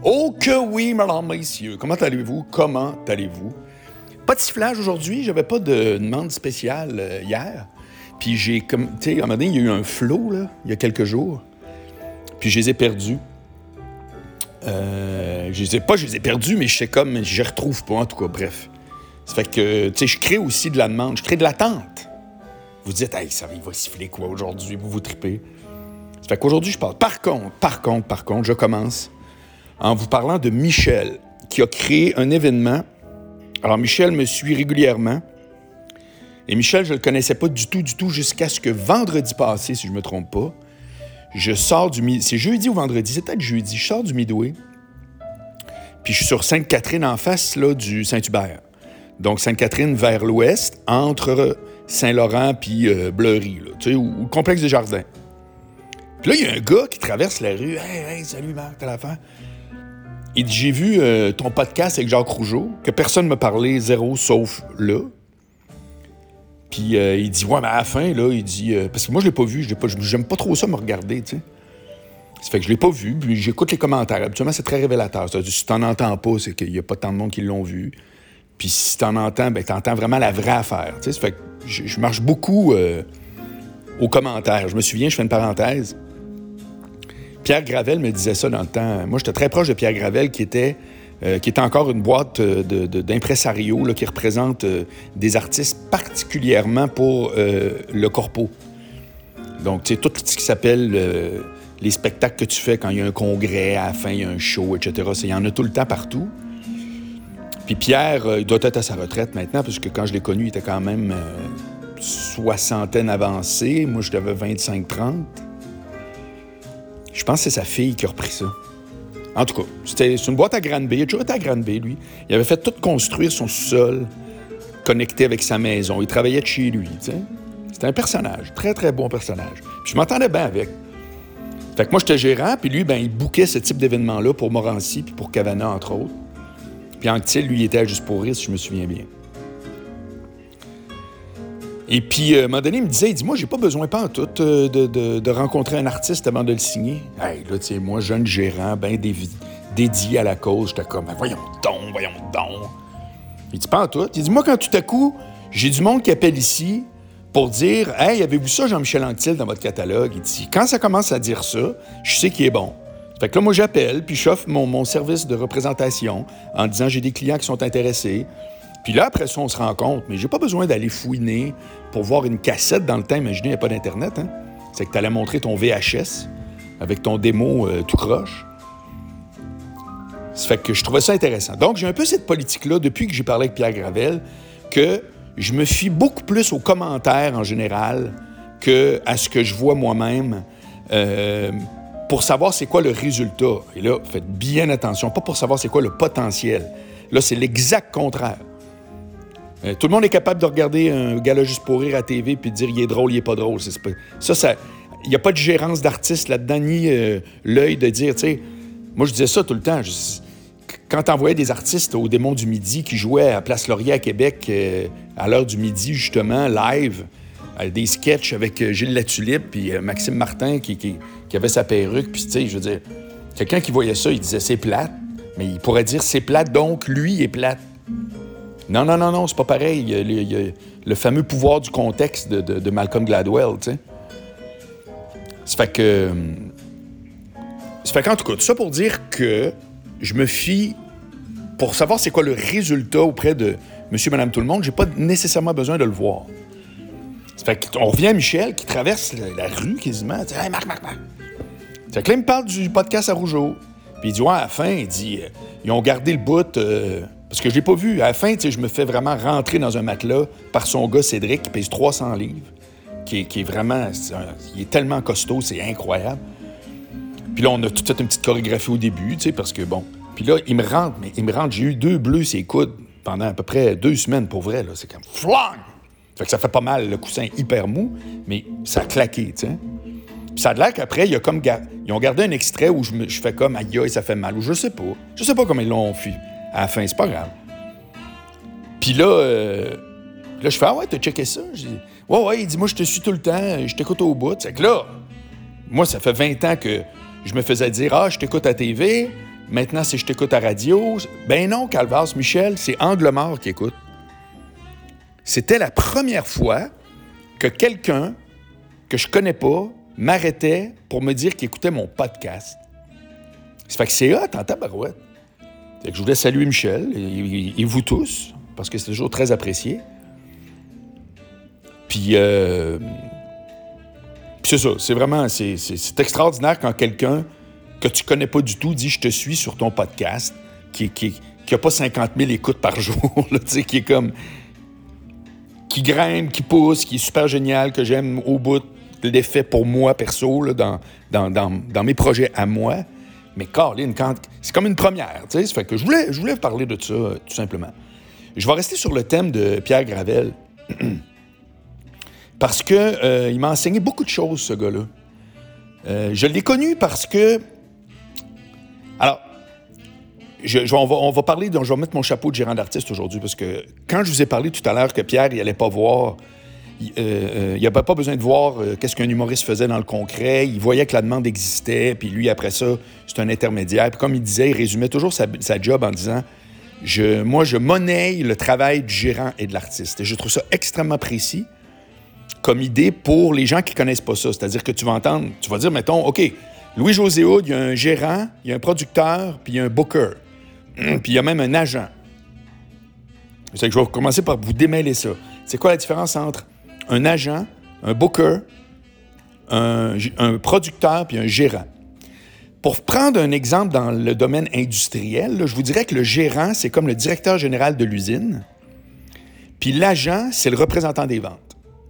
Oh que oui, mesdames, messieurs. Comment allez-vous? Pas de sifflage aujourd'hui. J'avais pas de demande spéciale hier. Puis j'ai comme... Tu sais, à un moment donné, il y a eu un flow, là, il y a quelques jours. Puis je les ai perdus. Je les ai perdus, mais je sais comme... Je les retrouve pas, en tout cas, bref. Ça fait que, tu sais, je crée aussi de la demande. Je crée de l'attente. Vous dites, hey, ça il va siffler quoi aujourd'hui? Vous tripez. Ça fait qu'aujourd'hui, je parle. Par contre, je commence en vous parlant de Michel, qui a créé un événement. Alors, Michel me suit régulièrement. Et Michel, je ne le connaissais pas du tout, jusqu'à ce que vendredi passé, si je ne me trompe pas, je sors du... C'est jeudi ou vendredi? C'est peut-être jeudi. Je sors du Midway. Puis je suis sur Sainte-Catherine, en face là, du Saint-Hubert. Donc, Sainte-Catherine vers l'ouest, entre Saint-Laurent puis Bleury, là, tu sais, ou le complexe des Jardins. Puis là, il y a un gars qui traverse la rue. « Hey, salut Marc, t'as l'affaire? » Il dit, j'ai vu ton podcast avec Jacques Rougeau, que personne ne m'a parlé, zéro, sauf là. Puis il dit, ouais, mais à la fin, là, il dit... parce que moi, je l'ai pas vu, j'aime pas trop ça me regarder, tu sais. Ça fait que je l'ai pas vu, puis j'écoute les commentaires. Habituellement, c'est très révélateur. C'est-à-dire, si t'en entends pas, c'est qu'il y a pas tant de monde qui l'ont vu. Puis si t'en entends, ben t'entends vraiment la vraie affaire, tu sais. Ça fait que je marche beaucoup aux commentaires. Je me souviens, je fais une parenthèse. Pierre Gravel me disait ça dans le temps. Moi, j'étais très proche de Pierre Gravel, qui était encore une boîte d'impresario là, qui représente des artistes particulièrement pour le corpo. Donc, tu sais, tout ce qui s'appelle les spectacles que tu fais quand il y a un congrès, à la fin, il y a un show, etc. Il y en a tout le temps partout. Puis Pierre, il doit être à sa retraite maintenant, parce que quand je l'ai connu, il était quand même soixantaine avancée. Moi, je devais 25-30. Je pense que c'est sa fille qui a repris ça. En tout cas, c'est une boîte à Granby. Il a toujours été à Granby, lui. Il avait fait tout construire son sous-sol, connecté avec sa maison. Il travaillait de chez lui, tu sais. C'était un personnage, très, très bon personnage. Puis je m'entendais bien avec. Fait que moi, j'étais gérant, puis lui, ben, il bookait ce type d'événement-là pour Morancy puis pour Cavana, entre autres. Puis Anctil, lui, il était à Juste pour rire, si je me souviens bien. Et puis, à un moment donné, il me disait, moi, j'ai pas besoin pas en tout de rencontrer un artiste avant de le signer. Hey, là, tu sais, moi, jeune gérant, ben dédié à la cause, j'étais comme, voyons donc. Il dit, pas en tout. Il dit, moi, quand tout à coup, j'ai du monde qui appelle ici pour dire, hey, avez-vous ça, Jean-Michel Anctil, dans votre catalogue? Il dit, quand ça commence à dire ça, je sais qu'il est bon. Fait que là, moi, j'appelle, puis j'offre mon service de représentation en disant, j'ai des clients qui sont intéressés. Puis là, après ça, on se rend compte. Mais j'ai pas besoin d'aller fouiner pour voir une cassette dans le temps. Imaginez, il n'y a pas d'Internet, hein? C'est que tu allais montrer ton VHS avec ton démo tout croche. Ça fait que je trouvais ça intéressant. Donc, j'ai un peu cette politique-là, depuis que j'ai parlé avec Pierre Gravel, que je me fie beaucoup plus aux commentaires en général qu'à ce que je vois moi-même pour savoir c'est quoi le résultat. Et là, faites bien attention, pas pour savoir c'est quoi le potentiel. Là, c'est l'exact contraire. Tout le monde est capable de regarder un gala juste pour rire à TV puis de dire il est drôle, il est pas drôle. Il n'y a pas de gérance d'artiste là-dedans, ni l'œil de dire, tu sais, moi je disais ça tout le temps. Quand t'envoyais des artistes au Démon du Midi qui jouaient à Place Laurier à Québec à l'heure du midi, justement, live, des sketchs avec Gilles Latulippe puis Maxime Martin qui avait sa perruque, puis tu sais, je veux dire, quelqu'un qui voyait ça, il disait c'est plate, mais il pourrait dire c'est plate, donc lui est plate. Non, c'est pas pareil. Il y a le fameux pouvoir du contexte de Malcolm Gladwell, tu sais. Ça fait qu'en tout cas, tout ça pour dire que je me fie, pour savoir c'est quoi le résultat auprès de monsieur, madame, tout le monde, j'ai pas nécessairement besoin de le voir. Ça fait qu'on revient à Michel qui traverse la rue quasiment. Il dit, hey, Marc. Ça fait que là, il me parle du podcast à Rougeau. Puis il dit, ouais, à la fin, il dit, ils ont gardé le bout... parce que je l'ai pas vu. À la fin, je me fais vraiment rentrer dans un matelas par son gars Cédric, qui pèse 300 livres, qui est vraiment... il est tellement costaud, c'est incroyable. Puis là, on a tout fait une petite chorégraphie au début, parce que bon... Puis là, il me rentre, j'ai eu 2 bleus sur les coudes pendant à peu près 2 semaines, pour vrai, là. C'est comme... Flang! Fait que ça fait pas mal, le coussin est hyper mou, mais ça a claqué, tu sais. Puis ça a l'air qu'après, ils ont gardé un extrait où je fais comme, aïe, ça fait mal, ou je sais pas. Je sais pas comment ils l'ont fait. À la fin, c'est pas grave. Puis là, je fais, ah ouais, t'as checké ça? Je dis, ouais, il dit, moi, je te suis tout le temps, je t'écoute au bout. C'est que là, moi, ça fait 20 ans que je me faisais dire, je t'écoute à TV, Maintenant, c'est je t'écoute à radio. Ben non, Calvas, Michel, c'est Angle mort qui écoute. C'était la première fois que quelqu'un que je connais pas m'arrêtait pour me dire qu'il écoutait mon podcast. Ça fait que c'est hot en tabarouette. Fait que je voulais saluer Michel et vous tous, parce que c'est toujours très apprécié. Puis c'est ça, c'est vraiment, c'est extraordinaire quand quelqu'un que tu connais pas du tout dit « Je te suis sur ton podcast », qui a pas 50 000 écoutes par jour, là, qui est comme... qui grimpe, qui pousse, qui est super génial, que j'aime au bout de l'effet pour moi, perso, là, dans mes projets à moi. Mais Caroline, c'est comme une première, tu sais, ça fait que je voulais vous parler de ça, tout simplement. Je vais rester sur le thème de Pierre Gravel, parce que il m'a enseigné beaucoup de choses, ce gars-là. Je l'ai connu parce que... Alors, on va parler, donc je vais mettre mon chapeau de gérant d'artiste aujourd'hui, parce que quand je vous ai parlé tout à l'heure que Pierre, il allait pas voir... il n'avait pas besoin de voir qu'est-ce qu'un humoriste faisait dans le concret. Il voyait que la demande existait, puis lui, après ça, c'est un intermédiaire. Puis comme il disait, il résumait toujours sa job en disant « Moi, je monnaie le travail du gérant et de l'artiste. » Et je trouve ça extrêmement précis comme idée pour les gens qui ne connaissent pas ça. C'est-à-dire que tu vas entendre, tu vas dire, mettons, OK, Louis-José Hood, il y a un gérant, il y a un producteur, puis il y a un booker. Puis il y a même un agent. C'est que je vais commencer par vous démêler ça. C'est quoi la différence entre un agent, un booker, un producteur puis un gérant? Pour prendre un exemple dans le domaine industriel, là, je vous dirais que le gérant, c'est comme le directeur général de l'usine, puis l'agent, c'est le représentant des ventes.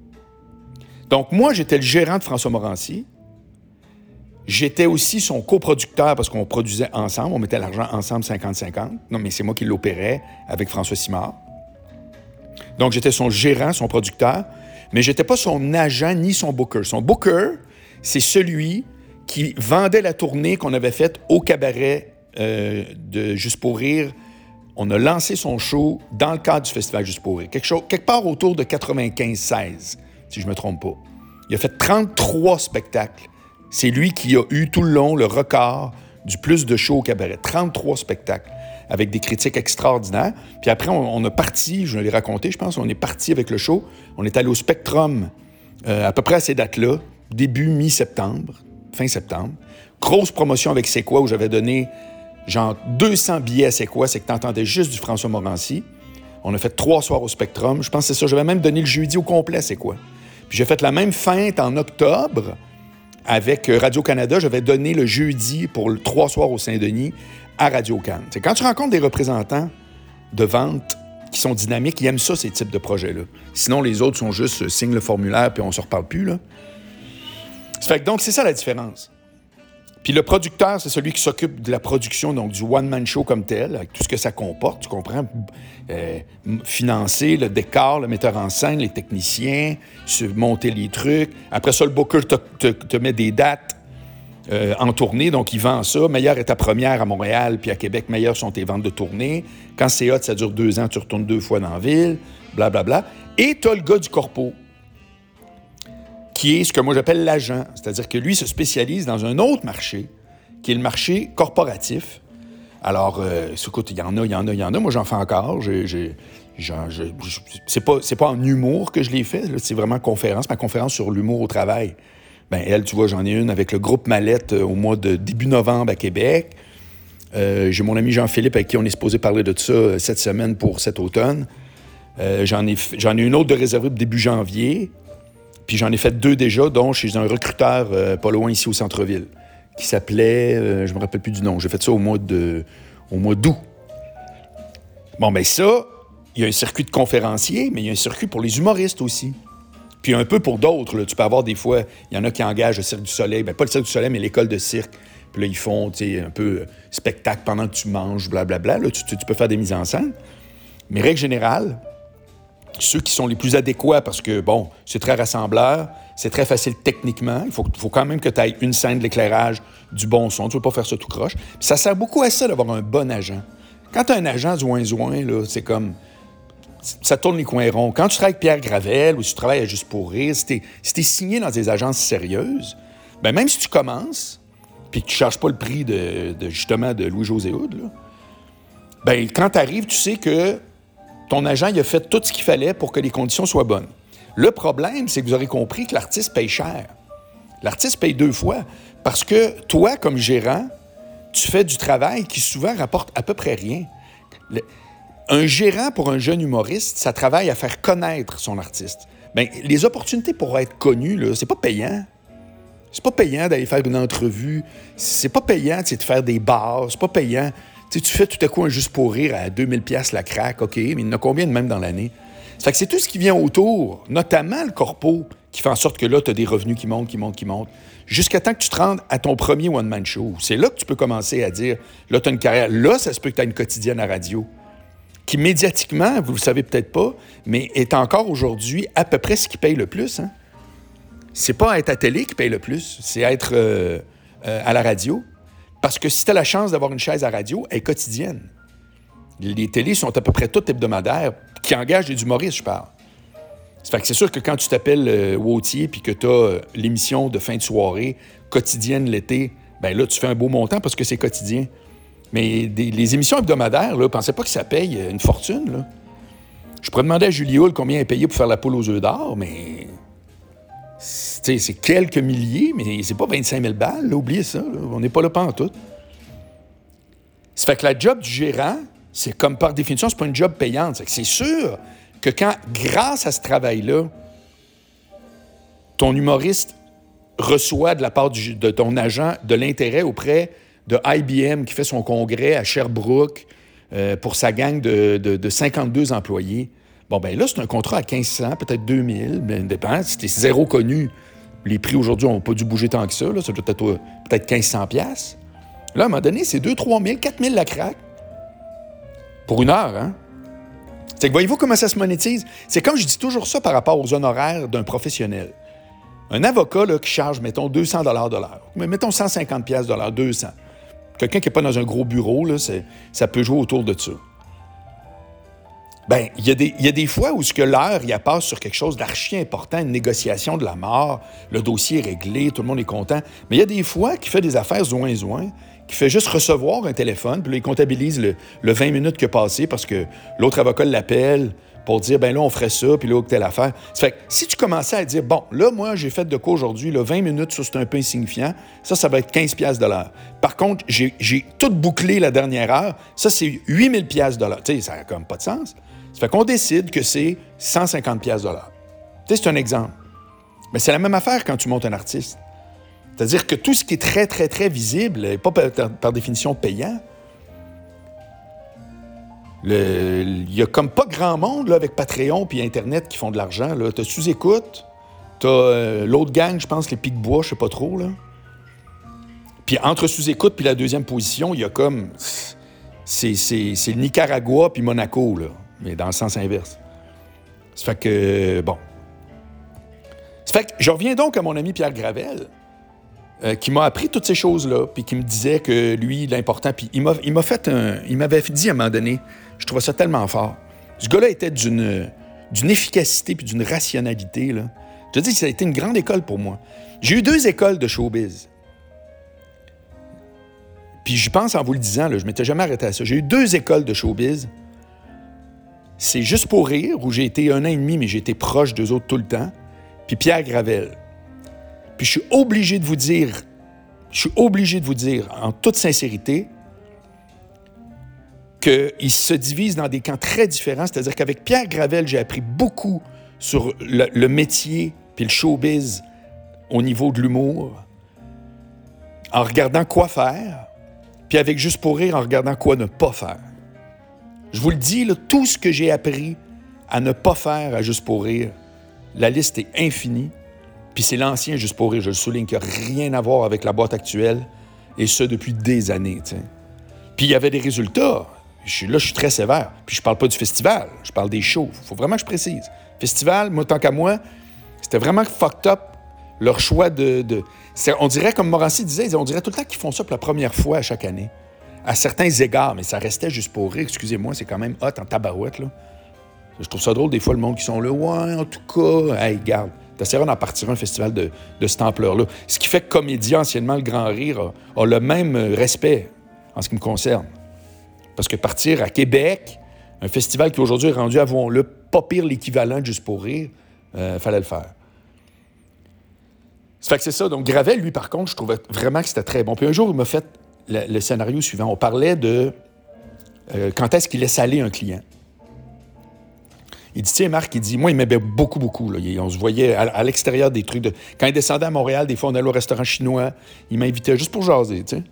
Donc, moi, j'étais le gérant de François Morancy. J'étais aussi son coproducteur parce qu'on produisait ensemble, on mettait l'argent ensemble 50-50. Non, mais c'est moi qui l'opérais avec François Simard. Donc, j'étais son gérant, son producteur, mais je n'étais pas son agent ni son booker. Son booker, c'est celui qui vendait la tournée qu'on avait faite au cabaret de Juste pour rire. On a lancé son show dans le cadre du festival Juste pour rire. Quelque part autour de 95-16, si je ne me trompe pas. Il a fait 33 spectacles. C'est lui qui a eu tout le long le record du plus de shows au cabaret. 33 spectacles, avec des critiques extraordinaires. Puis après, on a parti, je l'ai raconté, je pense, on est parti avec le show. On est allé au Spectrum, à peu près à ces dates-là, début mi-septembre, fin septembre. Grosse promotion avec C'est quoi, où j'avais donné genre 200 billets à C'est quoi, c'est que t'entendais juste du François Morancy. On a fait 3 soirs au Spectrum. Je pense que c'est ça. J'avais même donné le jeudi au complet, C'est quoi. Puis j'ai fait la même feinte en octobre avec Radio-Canada. J'avais donné le jeudi pour 3 soirs au Saint-Denis à Radio-Can. C'est quand tu rencontres des représentants de vente qui sont dynamiques, ils aiment ça, ces types de projets-là. Sinon, les autres sont juste signe le formulaire puis on se reparle plus, là. Ça fait que donc, c'est ça la différence. Puis le producteur, c'est celui qui s'occupe de la production, donc du one-man show comme tel, avec tout ce que ça comporte, tu comprends? Financer le décor, le metteur en scène, les techniciens, monter les trucs. Après ça, le booker te met des dates en tournée, donc il vend ça. Meilleure est ta première à Montréal, puis à Québec, meilleures sont tes ventes de tournée. Quand c'est hot, ça dure 2 ans, tu retournes 2 fois dans la ville, blablabla. Et tu as le gars du corpo, qui est ce que moi j'appelle l'agent. C'est-à-dire que lui se spécialise dans un autre marché, qui est le marché corporatif. Alors, écoute, il y en a. Moi, j'en fais encore. C'est pas en humour que je l'ai fait. Là, c'est vraiment conférence. Ma conférence sur l'humour au travail. Ben elle, tu vois, j'en ai une avec le groupe Mallette au mois de début novembre à Québec. J'ai mon ami Jean-Philippe avec qui on est supposé parler de ça cette semaine pour cet automne. J'en ai une autre de réservée pour début janvier. Puis j'en ai fait 2 déjà, dont chez un recruteur pas loin ici au centre-ville, qui s'appelait, je me rappelle plus du nom, j'ai fait ça au mois d'août. Bon, ben ça, il y a un circuit de conférenciers, mais il y a un circuit pour les humoristes aussi. Puis un peu pour d'autres, là, tu peux avoir des fois, il y en a qui engagent le Cirque du Soleil, ben pas le Cirque du Soleil, mais l'école de cirque. Puis là, ils font, tu sais, un peu spectacle pendant que tu manges, blablabla. Là, tu peux faire des mises en scène. Mais règle générale, ceux qui sont les plus adéquats, parce que, bon, c'est très rassembleur, c'est très facile techniquement. Il faut quand même que tu ailles une scène de l'éclairage, du bon son. Tu ne veux pas faire ça tout croche. Puis ça sert beaucoup à ça d'avoir un bon agent. Quand tu as un agent zouin-zouin, là, c'est comme... ça tourne les coins ronds. Quand tu travailles avec Pierre Gravel ou si tu travailles à Juste pour rire, si t'es signé dans des agences sérieuses, ben même si tu commences, puis que tu ne charges pas le prix justement de Louis-José Hood, là, bien, quand tu arrives, tu sais que ton agent il a fait tout ce qu'il fallait pour que les conditions soient bonnes. Le problème, c'est que vous aurez compris que l'artiste paye cher. L'artiste paye 2 fois parce que toi, comme gérant, tu fais du travail qui souvent rapporte à peu près rien. Un gérant pour un jeune humoriste, ça travaille à faire connaître son artiste. Bien, les opportunités pour être connu, là, c'est pas payant. C'est pas payant d'aller faire une entrevue. C'est pas payant de faire des bars. C'est pas payant. Tu fais tout à coup un juste pour rire à 2000 $ la craque, OK, mais il y en a combien de même dans l'année? Ça fait que c'est tout ce qui vient autour, notamment le corpo, qui fait en sorte que là, tu as des revenus qui montent, jusqu'à temps que tu te rendes à ton premier one-man show. C'est là que tu peux commencer à dire, là, tu as une carrière. Là, ça se peut que tu aies une quotidienne à radio, qui médiatiquement, vous le savez peut-être pas, mais est encore aujourd'hui à peu près ce qui paye le plus. Hein? C'est pas être à télé qui paye le plus, c'est être à la radio. Parce que si tu as la chance d'avoir une chaise à radio, elle est quotidienne. Les télés sont à peu près toutes hebdomadaires, qui engagent des humoristes, je parle. Ça fait que c'est sûr que quand tu t'appelles Wautier puis que tu as l'émission de fin de soirée quotidienne l'été, bien là, tu fais un beau montant parce que c'est quotidien. Mais les émissions hebdomadaires, là, pensez pas que ça paye une fortune. Là. Je pourrais demander à Julie Hull combien elle payait pour faire la poule aux œufs d'or, mais c'est quelques milliers, mais c'est pas 25 000 balles, là, oubliez ça. Là. On n'est pas là pantoute. Ça fait que la job du gérant, c'est comme par définition, c'est pas une job payante. C'est sûr que quand, grâce à ce travail-là, ton humoriste reçoit de la part de ton agent de l'intérêt auprès de IBM qui fait son congrès à Sherbrooke pour sa gang de 52 employés, bon, ben là, c'est un contrat à 1500, peut-être 2000, bien dépend. C'était zéro connu. Les prix aujourd'hui n'ont pas dû bouger tant que ça. Là. Ça doit être peut-être 1500 $. Là, à un moment donné, c'est 2 000, 3 000, 4 000 la craque. Pour une heure, hein? C'est que voyez-vous comment ça se monétise? C'est comme je dis toujours ça par rapport aux honoraires d'un professionnel. Un avocat là, qui charge, mettons, 200 $ de l'heure. Mais mettons 150 $ de l'heure, 200. Quelqu'un qui n'est pas dans un gros bureau, là, ça peut jouer autour de ça. Bien, il y a des fois où ce que l'heure, il passe sur quelque chose d'archi important, une négociation de la mort, le dossier est réglé, tout le monde est content. Mais il y a des fois qu'il fait des affaires zoin-zoin, qui fait juste recevoir un téléphone, puis là, il comptabilise le 20 minutes qui a passé parce que l'autre avocat l'appelle pour dire, ben là, on ferait ça, puis là, telle affaire. Ça fait que si tu commençais à dire, bon, là, moi, j'ai fait de quoi aujourd'hui, là, 20 minutes, ça, c'est un peu insignifiant, ça va être 15 $ de l'heure. Par contre, j'ai tout bouclé la dernière heure, ça, c'est 8 000 $ de l'heure. Tu sais, ça n'a comme pas de sens. Ça fait qu'on décide que c'est 150 $ de l'heure. Tu sais, c'est un exemple. Mais c'est la même affaire quand tu montes un artiste. C'est-à-dire que tout ce qui est très, très, très visible n'est pas par définition payant. Il y a comme pas grand monde là, avec Patreon puis Internet qui font de l'argent. Tu as Sous-Écoute, tu as l'autre gang, je pense, les Pic-Bois, je sais pas trop. Là. Puis entre Sous-Écoute puis la deuxième position, il y a comme... C'est le Nicaragua puis Monaco, là, mais dans le sens inverse. Ça fait que... Bon. Ça fait que je reviens donc à mon ami Pierre Gravel, qui m'a appris toutes ces choses-là, puis qui me disait que lui, l'important... Puis il m'avait dit à un moment donné, je trouvais ça tellement fort. Ce gars-là était d'une efficacité puis d'une rationalité, là. Je te dis que ça a été une grande école pour moi. J'ai eu 2 écoles de showbiz. Puis je pense, en vous le disant, là, je ne m'étais jamais arrêté à ça. J'ai eu 2 écoles de showbiz. C'est Juste pour rire, où j'ai été 1 an et demi, mais j'ai été proche d'eux autres tout le temps. Puis Pierre Gravel. Puis je suis obligé de vous dire, en toute sincérité, qu'ils se divisent dans des camps très différents. C'est-à-dire qu'avec Pierre Gravel, j'ai appris beaucoup sur le métier puis le showbiz au niveau de l'humour, en regardant quoi faire, puis avec Juste pour rire, en regardant quoi ne pas faire. Je vous le dis, là, tout ce que j'ai appris à ne pas faire à Juste pour rire, la liste est infinie. Puis c'est l'ancien Juste pour rire, je le souligne, qui n'a rien à voir avec la boîte actuelle, et ce, depuis des années. T'sais. Puis il y avait des résultats. Là, je suis très sévère. Puis je parle pas du festival, je parle des shows. Il faut vraiment que je précise. Festival, moi, tant qu'à moi, c'était vraiment fucked up, leur choix on dirait, comme Morancy disait, on dirait tout le temps qu'ils font ça pour la première fois à chaque année. À certains égards, mais ça restait Juste pour rire. Excusez-moi, c'est quand même hot en tabarouette, là. Je trouve ça drôle, des fois, le monde qui sont là. Ouais, en tout cas, hey, garde. Tu essaieras d'en partir un festival de cette ampleur-là. Ce qui fait que Comédia, anciennement le Grand Rire, a le même respect en ce qui me concerne. Parce que partir à Québec, un festival qui aujourd'hui est rendu, avouons-le, pas pire l'équivalent de Juste pour rire, fallait le faire. Ça fait que c'est ça. Donc, Gravel, lui, par contre, je trouvais vraiment que c'était très bon. Puis un jour, il m'a fait le scénario suivant. On parlait de quand est-ce qu'il laisse aller un client. Il dit, tiens, Marc, il dit, moi, il m'aimait beaucoup, beaucoup. Là. On se voyait à l'extérieur des trucs. Quand il descendait à Montréal, des fois, on allait au restaurant chinois. Il m'invitait juste pour jaser, tu sais.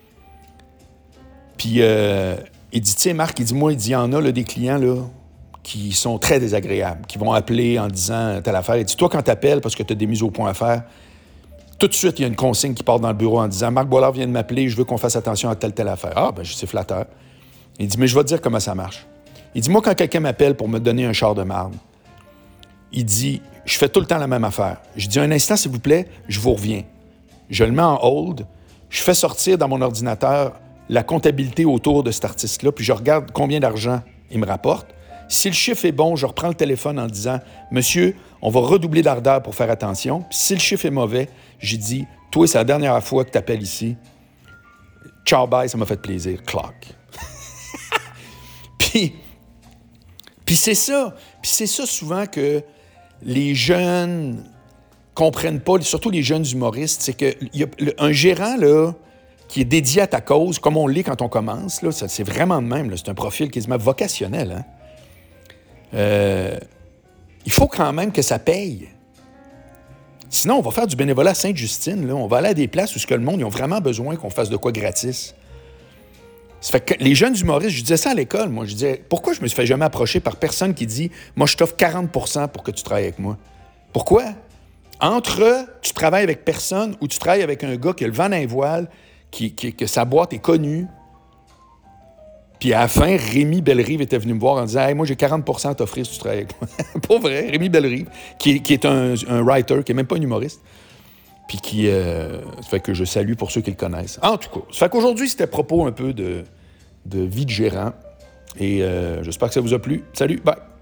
Puis, il dit, tiens, Marc, il dit, moi, il dit, il y en a là, des clients, là, qui sont très désagréables, qui vont appeler en disant telle affaire. Il dit, toi, quand tu appelles parce que tu as des mises au point à faire, tout de suite, il y a une consigne qui part dans le bureau en disant « Marc Boilard vient de m'appeler, je veux qu'on fasse attention à telle affaire. » Ah, ben c'est flatteur. Il dit « Mais je vais te dire comment ça marche. » Il dit « Moi, quand quelqu'un m'appelle pour me donner un char de marde, il dit « Je fais tout le temps la même affaire. Je dis « Un instant, s'il vous plaît, je vous reviens. » Je le mets en hold, je fais sortir dans mon ordinateur la comptabilité autour de cet artiste-là, puis je regarde combien d'argent il me rapporte. Si le chiffre est bon, je reprends le téléphone en disant « Monsieur, on va redoubler d'ardeur pour faire attention. » Puis si le chiffre est mauvais, j'ai dit « Toi, c'est la dernière fois que tu appelles ici. Ciao, bye, ça m'a fait plaisir. Clock. » Puis c'est ça. Puis c'est ça souvent que les jeunes comprennent pas, surtout les jeunes humoristes, c'est qu'un gérant, là, qui est dédié à ta cause, comme on l'est quand on commence, là, c'est vraiment de même. Là, c'est un profil quasiment vocationnel, hein? Il faut quand même que ça paye. Sinon, on va faire du bénévolat à Sainte-Justine. Là. On va aller à des places où le monde, ils ont vraiment besoin qu'on fasse de quoi gratis. Ça fait que les jeunes humoristes, je disais ça à l'école, moi. Je disais, pourquoi je me suis fait jamais approcher par personne qui dit « Moi, je t'offre 40% pour que tu travailles avec moi. » Pourquoi? Entre tu travailles avec personne ou tu travailles avec un gars qui a le vent dans les voiles, que sa boîte est connue. Puis à la fin, Rémi Bellerive était venu me voir en disant « Hey, moi, j'ai 40% à t'offrir si tu travailles avec moi. » Pas vrai, Rémi Bellerive, qui est un writer, qui n'est même pas un humoriste. Puis qui... ça fait que je salue pour ceux qui le connaissent. En tout cas, ça fait qu'aujourd'hui, c'était à propos un peu de vie de gérant. Et j'espère que ça vous a plu. Salut, bye!